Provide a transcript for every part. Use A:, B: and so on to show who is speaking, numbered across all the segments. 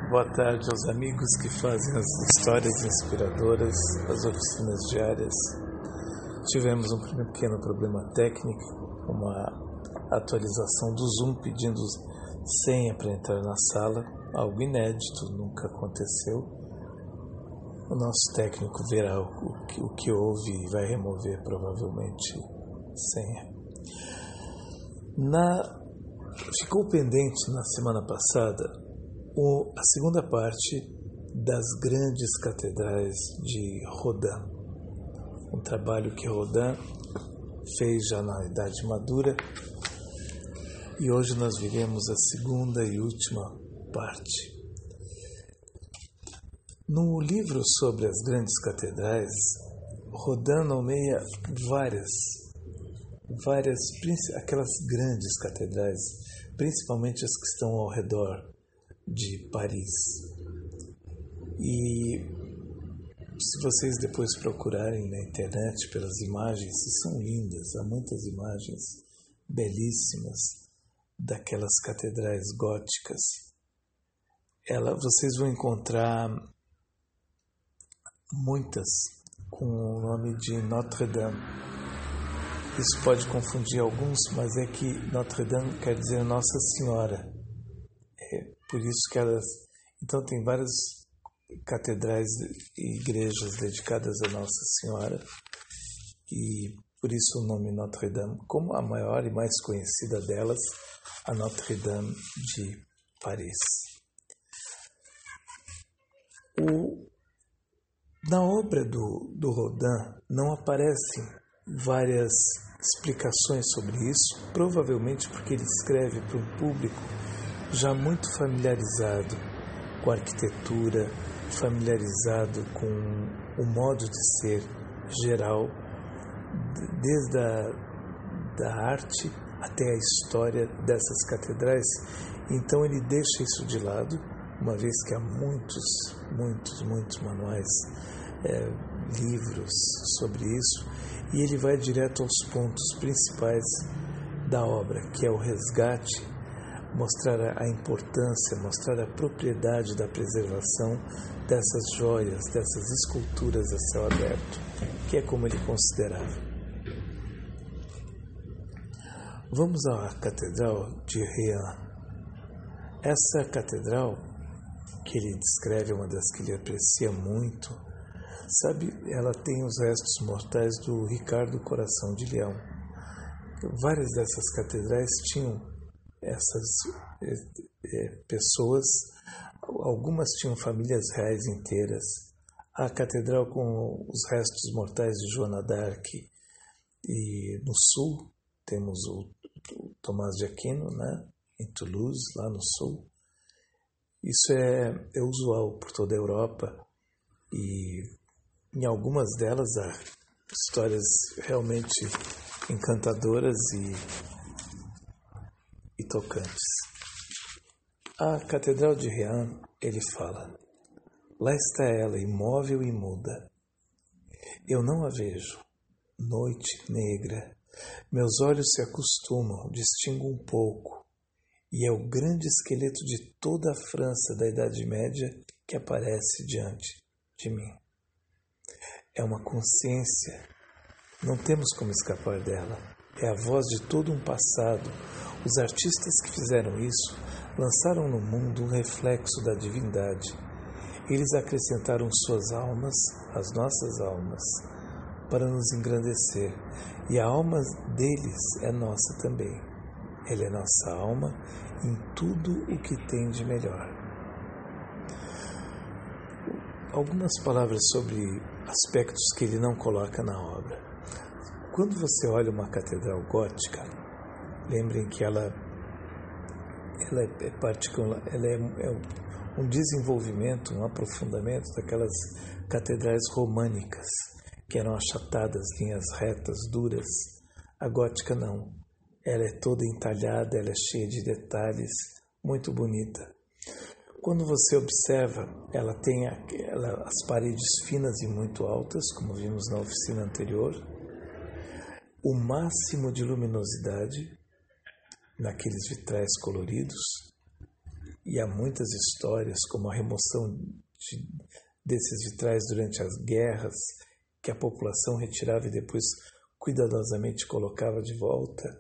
A: Boa tarde aos amigos que fazem as histórias inspiradoras, as oficinas diárias. Tivemos um pequeno problema técnico, uma atualização do Zoom pedindo senha para entrar na sala, algo inédito, nunca aconteceu. O nosso técnico verá o que houve e vai remover provavelmente senha. Ficou pendente na semana passada a segunda parte das grandes catedrais de Rodin, um trabalho que Rodin fez já na idade madura, e hoje nós veremos a segunda e última parte. No livro sobre as grandes catedrais, Rodin nomeia aquelas grandes catedrais, principalmente as que estão ao redor de Paris. E se vocês depois procurarem na internet pelas imagens, são lindas, há muitas imagens belíssimas daquelas catedrais góticas. Vocês vão encontrar muitas com o nome de Notre-Dame. Isso pode confundir alguns, mas é que Notre-Dame quer dizer Nossa Senhora. Por isso que então tem várias catedrais e igrejas dedicadas a Nossa Senhora, e por isso o nome Notre-Dame, como a maior e mais conhecida delas, a Notre-Dame de Paris. Na obra do Rodin não aparecem várias explicações sobre isso, provavelmente porque ele escreve para um público já muito familiarizado com a arquitetura, familiarizado com o modo de ser geral, desde da arte até a história dessas catedrais. Então ele deixa isso de lado, uma vez que há muitos manuais, livros sobre isso, e ele vai direto aos pontos principais da obra, que é o resgate, mostrar a importância, mostrar a propriedade da preservação dessas joias, dessas esculturas a céu aberto, que é como ele considerava. Vamos à Catedral de Reims. Essa catedral, que ele descreve, é uma das que ele aprecia muito, ela tem os restos mortais do Ricardo Coração de Leão. Várias dessas catedrais tinham essas pessoas, algumas tinham famílias reais inteiras. A catedral com os restos mortais de Joana d'Arc, e no sul temos o Tomás de Aquino, né, em Toulouse, lá no sul. Isso é usual por toda a Europa, e em algumas delas há histórias realmente encantadoras e tocantes. A Catedral de Reims, ele fala: lá está ela, imóvel e muda. Eu não a vejo. Noite negra. Meus olhos se acostumam, distingo um pouco, e é o grande esqueleto de toda a França da Idade Média que aparece diante de mim. É uma consciência, não temos como escapar dela. É a voz de todo um passado. Os artistas que fizeram isso lançaram no mundo um reflexo da divindade. Eles acrescentaram suas almas às nossas almas para nos engrandecer, e a alma deles é nossa também. Ela é nossa alma em tudo o que tem de melhor. Algumas palavras sobre aspectos que ele não coloca na obra. Quando você olha uma catedral gótica, lembrem que ela é particular, ela é um desenvolvimento, um aprofundamento daquelas catedrais românicas, que eram achatadas, linhas retas, duras. A gótica não. Ela é toda entalhada, ela é cheia de detalhes, muito bonita. Quando você observa, ela tem as paredes finas e muito altas, como vimos na oficina anterior, o máximo de luminosidade naqueles vitrais coloridos, e há muitas histórias, como a remoção desses vitrais durante as guerras, que a população retirava e depois cuidadosamente colocava de volta.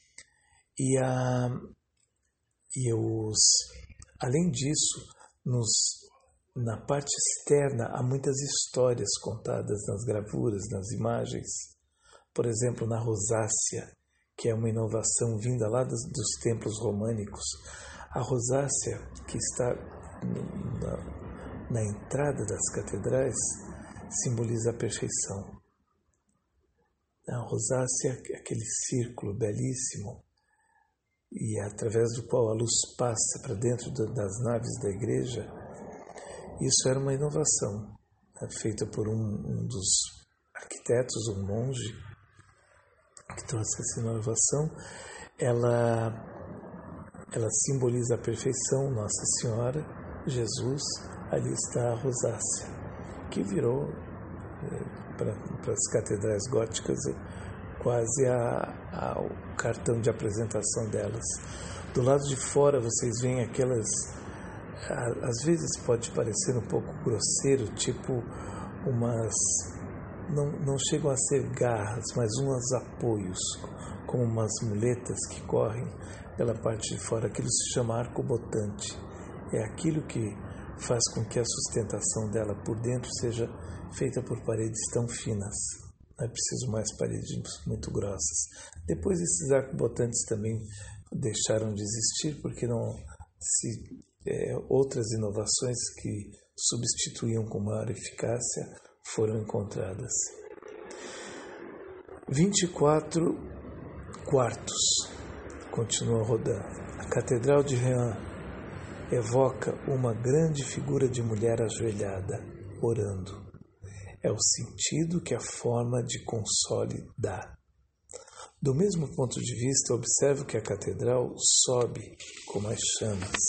A: Além disso, na parte externa há muitas histórias contadas nas gravuras, nas imagens. Por exemplo, na rosácea, que é uma inovação vinda lá dos templos românicos. A rosácea, que está na entrada das catedrais, simboliza a perfeição. A rosácea é aquele círculo belíssimo, e através do qual a luz passa para dentro das naves da igreja. Isso era uma inovação, feita por um dos arquitetos, um monge, que trouxe essa inovação. Ela simboliza a perfeição, Nossa Senhora, Jesus. Ali está a rosácea, que virou, para as catedrais góticas, quase o cartão de apresentação delas. Do lado de fora vocês veem aquelas, às vezes pode parecer um pouco grosseiro, tipo umas, não chegam a ser garras, mas uns apoios, como umas muletas que correm pela parte de fora. Aquilo se chama arco-botante. É aquilo que faz com que a sustentação dela por dentro seja feita por paredes tão finas. Não é preciso mais paredes muito grossas. Depois esses arco-botantes também deixaram de existir porque outras inovações que substituíam com maior eficácia foram encontradas. 24 quartos. Continua Rodin. A Catedral de Reims evoca uma grande figura de mulher ajoelhada, orando. É o sentido que a forma de console dá. Do mesmo ponto de vista, observo que a catedral sobe como as chamas.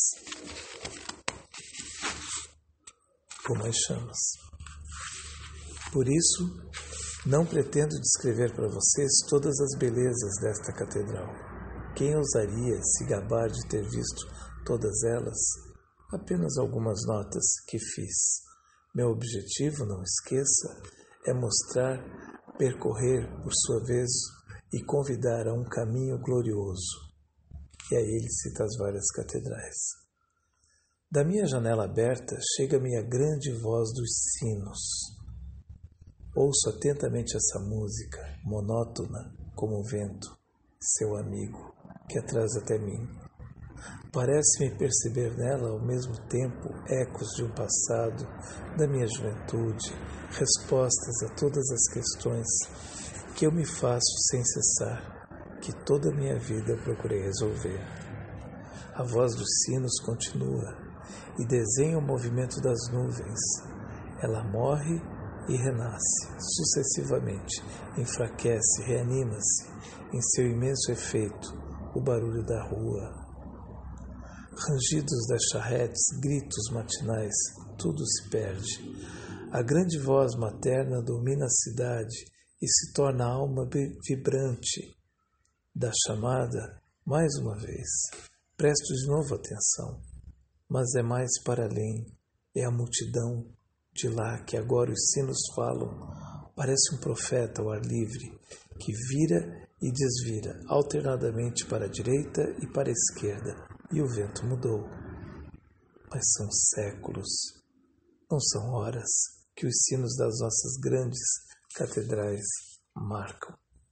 A: Por isso, não pretendo descrever para vocês todas as belezas desta catedral. Quem ousaria se gabar de ter visto todas elas? Apenas algumas notas que fiz. Meu objetivo, não esqueça, é mostrar, percorrer por sua vez e convidar a um caminho glorioso. E aí ele cita as várias catedrais. Da minha janela aberta chega-me a grande voz dos sinos. Ouço atentamente essa música, monótona como o vento, seu amigo, que atrás até mim. Parece-me perceber nela ao mesmo tempo ecos de um passado, da minha juventude, respostas a todas as questões que eu me faço sem cessar, que toda a minha vida procurei resolver. A voz dos sinos continua e desenha o movimento das nuvens. Ela morre e renasce sucessivamente, enfraquece, reanima-se em seu imenso efeito, o barulho da rua. Rangidos das charretes, gritos matinais, tudo se perde. A grande voz materna domina a cidade e se torna a alma vibrante da chamada mais uma vez. Presto de novo atenção, mas é mais para além, é a multidão de lá que agora os sinos falam. Parece um profeta ao ar livre, que vira e desvira alternadamente para a direita e para a esquerda, e o vento mudou. Mas são séculos, não são horas, que os sinos das nossas grandes catedrais marcam.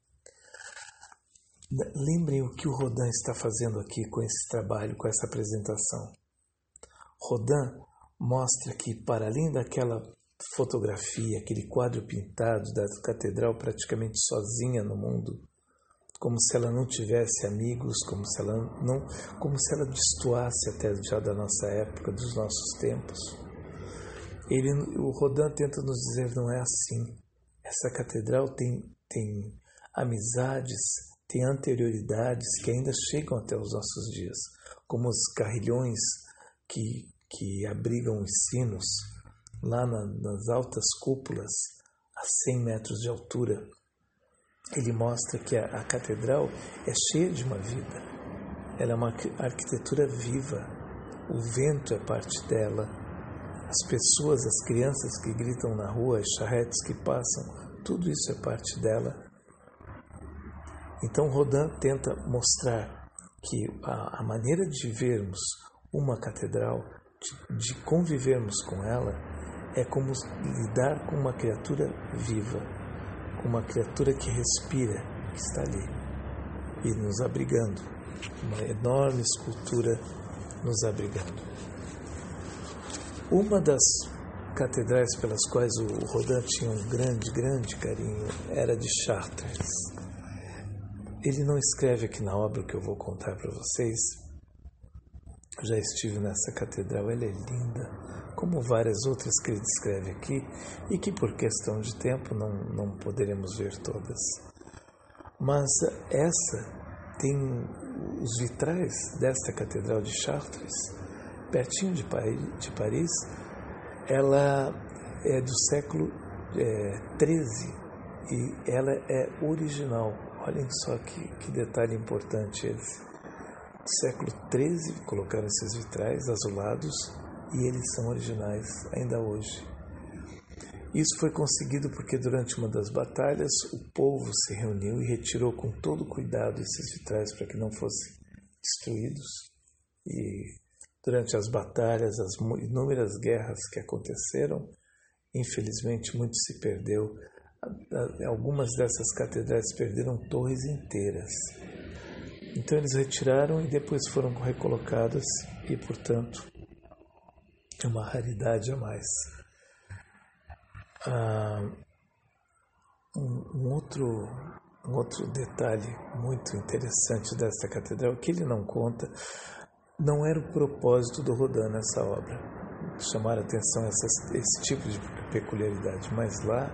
A: Lembrem o que o Rodin está fazendo aqui com esse trabalho, com essa apresentação. Rodin mostra que, para além daquela fotografia, aquele quadro pintado da catedral praticamente sozinha no mundo, como se ela não tivesse amigos, como se ela destoasse até já da nossa época, dos nossos tempos. O Rodin tenta nos dizer, não é assim. Essa catedral tem amizades, tem anterioridades que ainda chegam até os nossos dias, como os carrilhões que abrigam os sinos lá nas altas cúpulas a 100 metros de altura. Ele mostra que a catedral é cheia de uma vida. Ela é uma arquitetura viva. o vento é parte dela, as pessoas, as crianças que gritam na rua, as charretes que passam, tudo isso é parte dela. Então Rodin tenta mostrar que a maneira de vermos uma catedral, de convivermos com ela, é como lidar com uma criatura viva, com uma criatura que respira, que está ali e nos abrigando, uma enorme escultura nos abrigando. Uma das catedrais pelas quais o Rodin tinha um grande carinho era de Chartres. Ele não escreve aqui na obra que eu vou contar para vocês. Eu já estive nessa catedral, ela é linda, como várias outras que ele descreve aqui, e que por questão de tempo não poderemos ver todas. Mas essa tem os vitrais desta catedral de Chartres, pertinho de Paris. Ela é do século XIII e ela é original. Olhem só que detalhe importante esse. Do século XIII colocaram esses vitrais azulados e eles são originais ainda hoje. Isso foi conseguido porque durante uma das batalhas o povo se reuniu e retirou com todo cuidado esses vitrais para que não fossem destruídos. E durante as batalhas, as inúmeras guerras que aconteceram, infelizmente muito se perdeu. Algumas dessas catedrais perderam torres inteiras. Então eles retiraram e depois foram recolocadas e, portanto, é uma raridade a mais. Um outro detalhe muito interessante desta catedral, que ele não conta, não era o propósito do Rodin nessa obra, chamar a atenção a esse tipo de peculiaridade, mas lá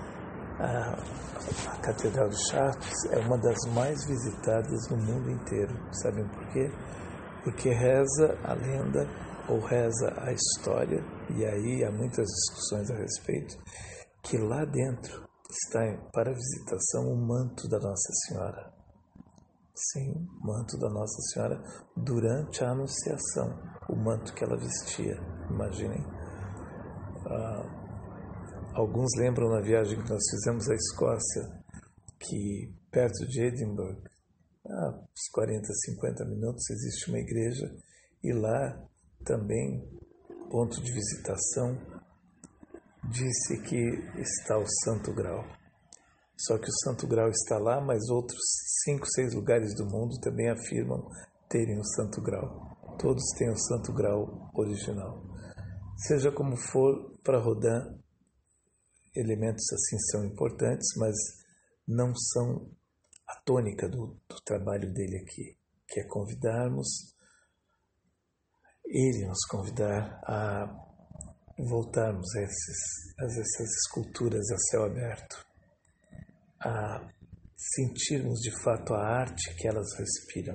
A: a Catedral de Chartres é uma das mais visitadas no mundo inteiro. Sabem por quê? Porque reza a lenda ou reza a história, e aí há muitas discussões a respeito, que lá dentro está para visitação o manto da Nossa Senhora. Sim, o manto da Nossa Senhora durante a Anunciação, o manto que ela vestia, imaginem. Alguns lembram na viagem que nós fizemos à Escócia, que perto de Edimburgo, a uns 40, 50 minutos, existe uma igreja, e lá também, ponto de visitação, disse que está o Santo Grau. Só que o Santo Grau está lá, mas outros 5, 6 lugares do mundo também afirmam terem o Santo Grau. Todos têm o Santo Grau original. Seja como for, para Rodin, elementos assim são importantes, mas não são a tônica do trabalho dele aqui, que é nos convidar a voltarmos a essas esculturas a céu aberto, a sentirmos de fato a arte que elas respiram.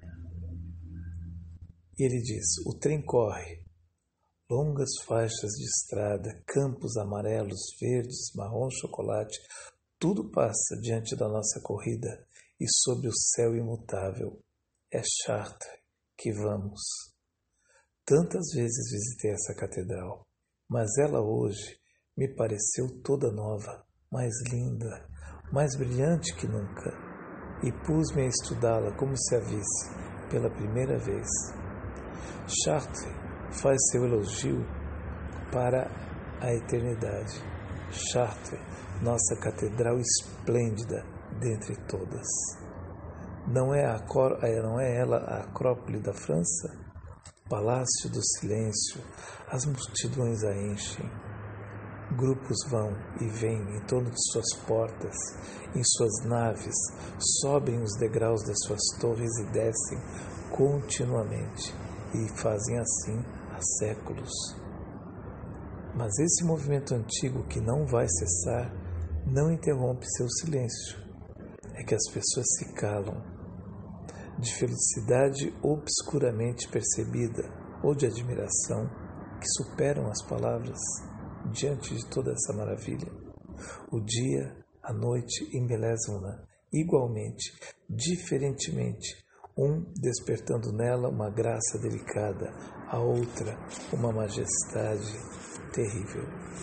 A: E ele diz: o trem corre, longas faixas de estrada, campos amarelos, verdes, marrom, chocolate, tudo passa diante da nossa corrida e sobre o céu imutável. É Chartres que vamos. Tantas vezes visitei essa catedral, mas ela hoje me pareceu toda nova, mais linda, mais brilhante que nunca, e pus-me a estudá-la como se a visse pela primeira vez. Chartres faz seu elogio para a eternidade. Chartres, nossa catedral esplêndida dentre todas. Não é ela a Acrópole da França? Palácio do Silêncio, as multidões a enchem. Grupos vão e vêm em torno de suas portas, em suas naves, sobem os degraus das suas torres e descem continuamente, e fazem assim há séculos. Mas esse movimento antigo que não vai cessar não interrompe seu silêncio. É que as pessoas se calam, de felicidade obscuramente percebida ou de admiração que superam as palavras diante de toda essa maravilha. O dia, a noite embelezam-na igualmente, diferentemente, um despertando nela uma graça delicada, a outra uma majestade terrível.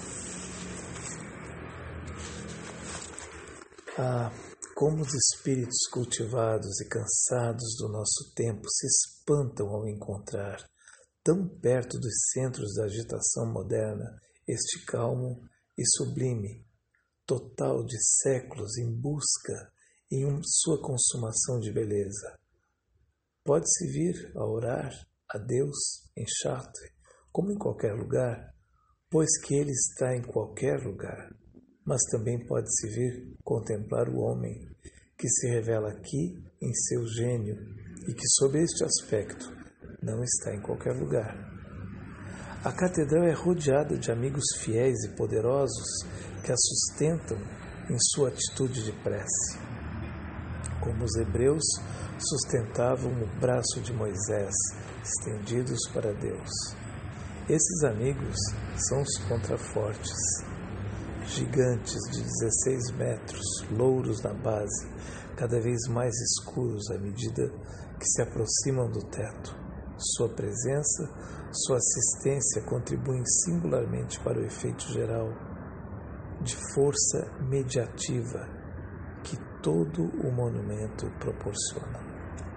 A: Como os espíritos cultivados e cansados do nosso tempo se espantam ao encontrar, tão perto dos centros da agitação moderna, este calmo e sublime, total de séculos em busca em sua consumação de beleza. Pode-se vir a orar a Deus em Chartres, como em qualquer lugar, pois que Ele está em qualquer lugar. Mas também pode-se vir contemplar o homem, que se revela aqui em seu gênio e que, sob este aspecto, não está em qualquer lugar. A catedral é rodeada de amigos fiéis e poderosos que a sustentam em sua atitude de prece, como os hebreus sustentavam o braço de Moisés, estendidos para Deus. Esses amigos são os contrafortes, gigantes de 16 metros, louros na base, cada vez mais escuros à medida que se aproximam do teto. Sua presença, sua assistência contribuem singularmente para o efeito geral de força mediativa que todo o monumento proporciona.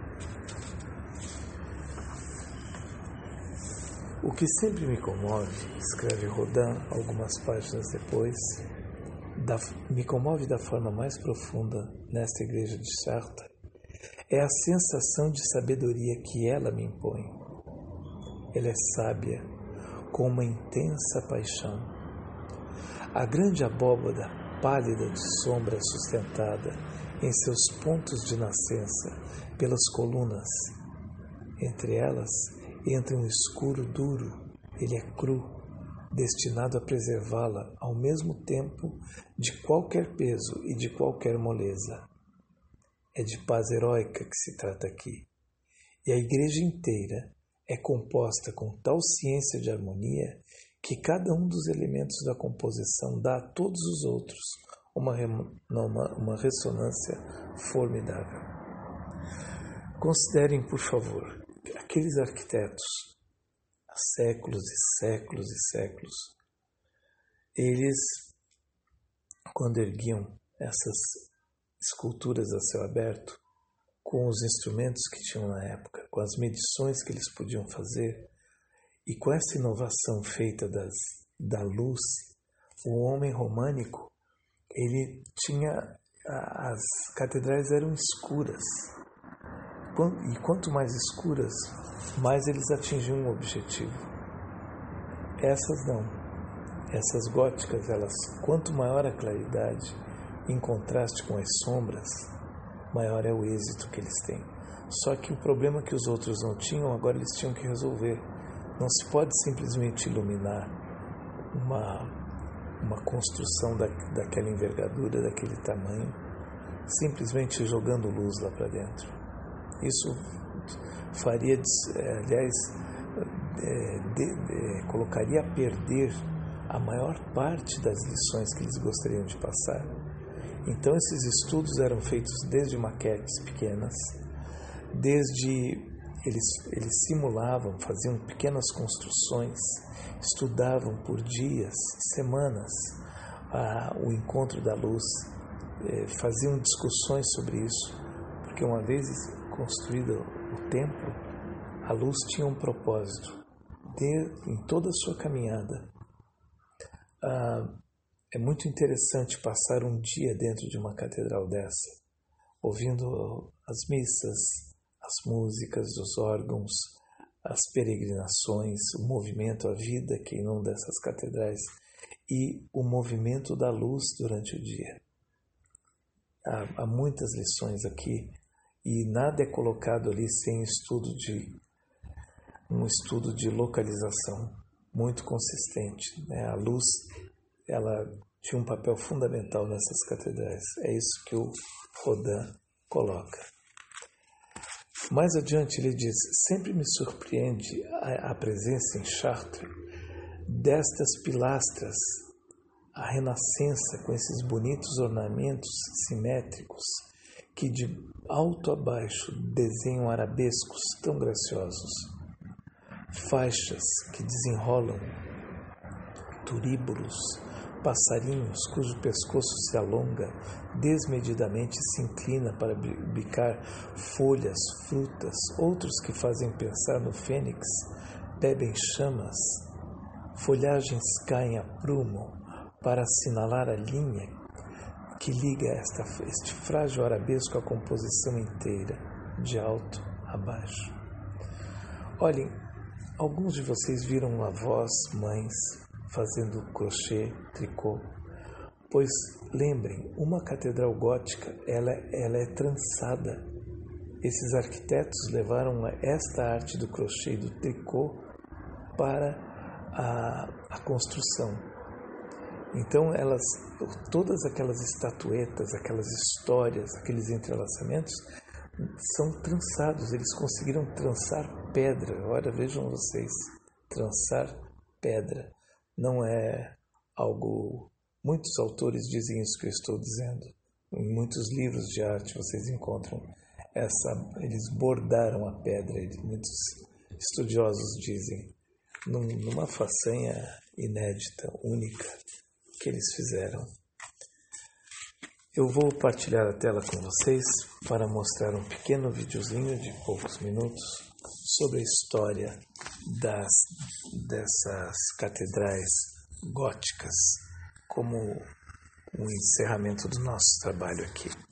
A: O que sempre me comove, escreve Rodin algumas páginas depois, me comove da forma mais profunda nesta igreja de Chartres, é a sensação de sabedoria que ela me impõe. Ela é sábia, com uma intensa paixão. A grande abóbada, pálida de sombra sustentada em seus pontos de nascença pelas colunas, entre elas, entra um escuro duro, ele é cru, destinado a preservá-la ao mesmo tempo de qualquer peso e de qualquer moleza. É de paz heróica que se trata aqui, e a igreja inteira é composta com tal ciência de harmonia que cada um dos elementos da composição dá a todos os outros uma ressonância formidável. Considerem, por favor, aqueles arquitetos, há séculos e séculos e séculos, eles, quando erguiam essas esculturas a céu aberto, com os instrumentos que tinham na época, com as medições que eles podiam fazer, e com essa inovação feita da luz, o homem românico, ele tinha, as catedrais eram escuras, e quanto mais escuras, mais eles atingiam o objetivo. Essas não. Essas góticas, elas, quanto maior a claridade, em contraste com as sombras, maior é o êxito que eles têm. Só que o problema que os outros não tinham, agora eles tinham que resolver. Não se pode simplesmente iluminar uma construção daquela envergadura, daquele tamanho, simplesmente jogando luz lá para dentro. Isso faria, aliás, colocaria a perder a maior parte das lições que eles gostariam de passar. Então, esses estudos eram feitos desde maquetes pequenas, eles simulavam, faziam pequenas construções, estudavam por dias, semanas, o encontro da luz, faziam discussões sobre isso, porque uma vez construído o templo, a luz tinha um propósito em toda a sua caminhada. É muito interessante passar um dia dentro de uma catedral dessa, ouvindo as missas, as músicas, os órgãos, as peregrinações, o movimento, a vida que inunda essas catedrais e o movimento da luz durante o dia. Há muitas lições aqui e nada é colocado ali sem um estudo de localização muito consistente, né? A luz, ela tinha um papel fundamental nessas catedrais. É isso que o Rodin coloca. Mais adiante ele diz: sempre me surpreende a presença em Chartres destas pilastras, a renascença com esses bonitos ornamentos simétricos que de alto a baixo desenham arabescos tão graciosos, faixas que desenrolam turíbulos, passarinhos cujo pescoço se alonga desmedidamente e se inclina para bicar folhas, frutas, outros que fazem pensar no fênix, bebem chamas, folhagens caem a prumo para assinalar a linha que liga este frágil arabesco à composição inteira, de alto a baixo. Olhem, alguns de vocês viram avós, mães, fazendo crochê, tricô, pois lembrem, uma catedral gótica, ela é trançada. Esses arquitetos levaram esta arte do crochê e do tricô para a construção. Então, todas aquelas estatuetas, aquelas histórias, aqueles entrelaçamentos são trançados. Eles conseguiram trançar pedra. Ora, vejam vocês, trançar pedra. Não é algo... Muitos autores dizem isso que eu estou dizendo. Em muitos livros de arte vocês encontram eles bordaram a pedra. Muitos estudiosos dizem, numa façanha inédita, única, que eles fizeram. Eu vou partilhar a tela com vocês para mostrar um pequeno videozinho de poucos minutos sobre a história dessas catedrais góticas, como um encerramento do nosso trabalho aqui.